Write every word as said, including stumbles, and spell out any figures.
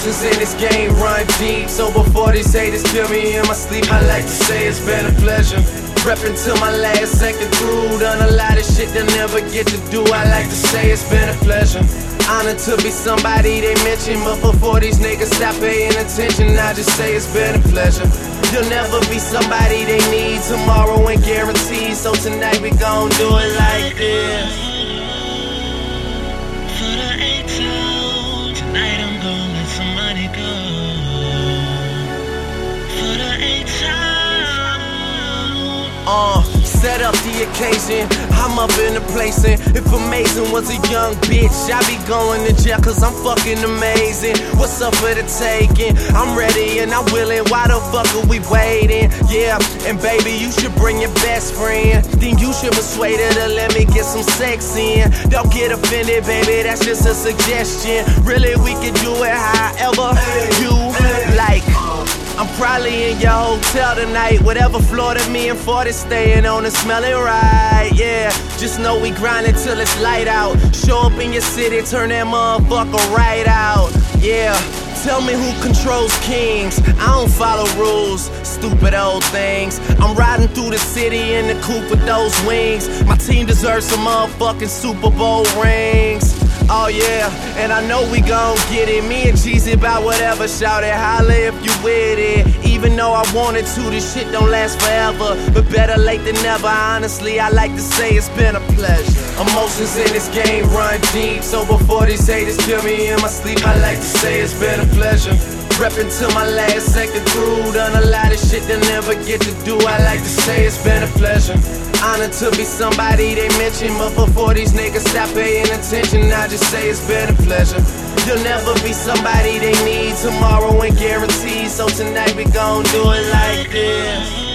Emotions in this game run deep, so before these haters kill me in my sleep, I like to say it's been a pleasure. Reppin' till my last second through, done a lot of shit they'll never get to do. I like to say it's been a pleasure. Honored to be somebody they mention, but before these niggas stop paying attention, I just say it's been a pleasure. You'll never be somebody they need, tomorrow ain't guaranteed, so tonight we gon' do it like this. For the A-Town, tonight I'm gon' let some money go. For the A-Town. Uh, set up the occasion, I'm up in the place, and if amazing was a young bitch, I be going to jail cause I'm fucking amazing. What's up for the taking? I'm ready and I'm willing, why the fuck are we waiting? Yeah, and baby you should bring your best friend, then you should persuade her to let me get some sex in. Don't get offended baby, that's just a suggestion. Really we can do it however you like. I'm probably in your hotel tonight, whatever floor that me and forty staying on and smelling right, yeah. Just know we grindin' till it's light out. Show up in your city, turn that motherfucker right out, yeah. Tell me who controls kings, I don't follow rules, stupid old things. I'm riding through the city in the coupe with those wings. My team deserves some motherfucking Super Bowl rings. Oh yeah, and I know we gon' get it. Me and Jeezy about whatever, shout it, holla if you with it. Even though I wanted to, this shit don't last forever, but better late than never. Honestly, I like to say it's been a pleasure. Emotions in this game run deep, so before these haters kill me in my sleep, I like to say it's been a pleasure. Reppin' till my last second through, done a lot of shit they'll never get to do. I like to say it's been a pleasure. Honored to be somebody they mention, but before these niggas stop paying attention, I just say it's been a pleasure. You'll never be somebody they need, tomorrow ain't guaranteed, so tonight we gon' do it like this.